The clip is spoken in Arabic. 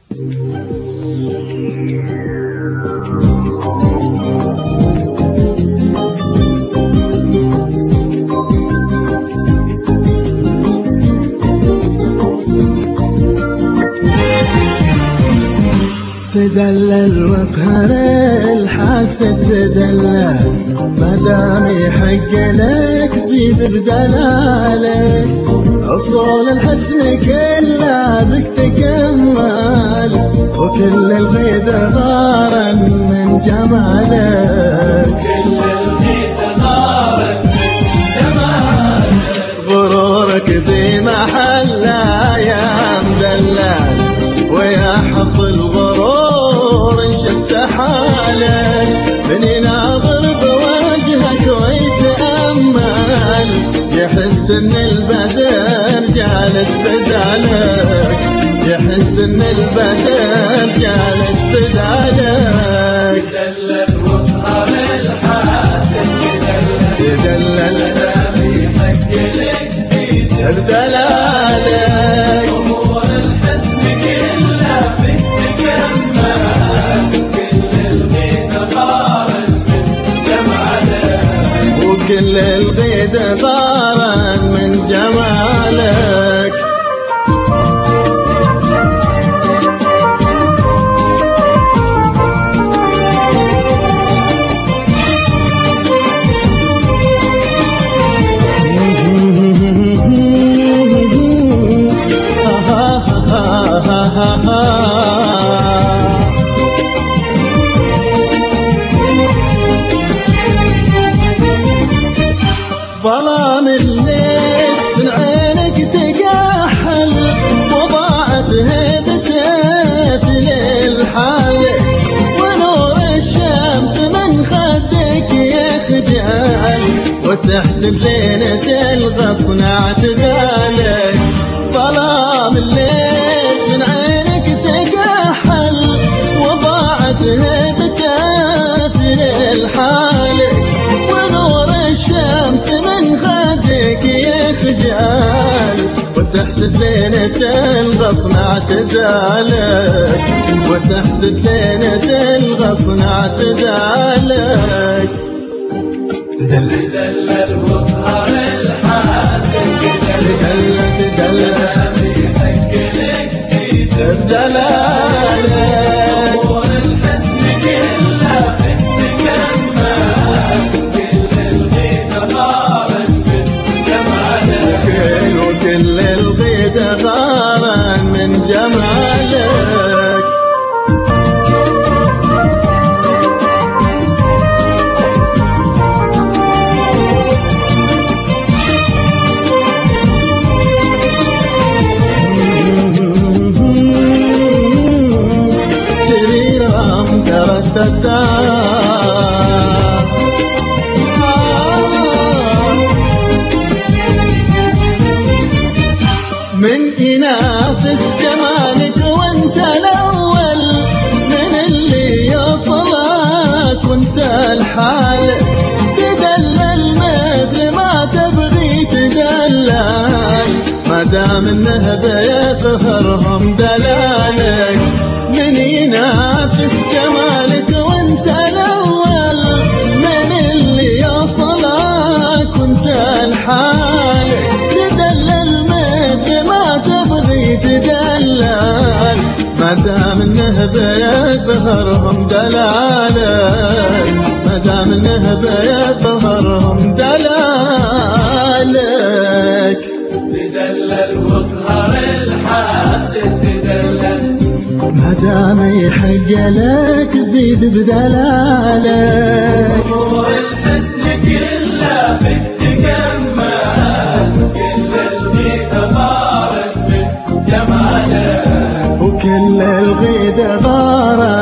تدلل وقهر الحاسد تدلل، مادام يحق لك زيد بدلالك. اصول الحسن كلها بك تكمل، وكل الغيد غارا من جمالك. كل الغيد غارا من جمالك. غرورك ذي محله يا مدلل، ويا حظ الغرور انشفت حالك. من يناظر بوجهك ويتأمل، يحس ان البدر جالس بدالك. يحس ان البدر جالس بدالك. تدلل وقهر الحاسد تدلل، مادام يحق لك زيد بدلالك. امور الحسن كلها بك تكمل، كل الغيد غارا من جمالك. وكل الغيد غارا من جمالك. ظلام الليل من عينك تقاحل، وضاعت هيبته في ليل حالك. ونور الشمس من خدك يخجل، وتحسب ليلة الغصن اعتدالك. ظلام الليل من عينك تقاحل، وضاعت هيبته في ليل حالك. ونور الشمس من خدك يخجل، وتحسد ليلة الغصن اعتدالك. وتحسد ليلة الغصن اعتدالك. تدلل وقهر الحاسد تدلل مادام يحق لك زيد بدلالك. امور الحسن كلها بك تكمل، كل الغيد غارا من جمالك. وكل الغيد غارا من جمالك. من ينافس جمالك وانت الاول، من اللي يوصلك وانت الحالك. تدلل مثل ما تبغي تدلل، ما دام انه بيظهرهم دلالك. من ينافس جمالك وانت الاول، من اللي يوصلك وانت الحالك. تدلل مثل ما تبغي تدلل، ما دام انه بيظهرهم دلالك. ما دام انه بيظهرهم دلالك. تدلل وقهر الحاسد تدلل، ما دام يحق لك زيد بدلالك. امور الحسن كلها بك تكمل، كل الغيد غارا من جمالك. وكل الغيد غارا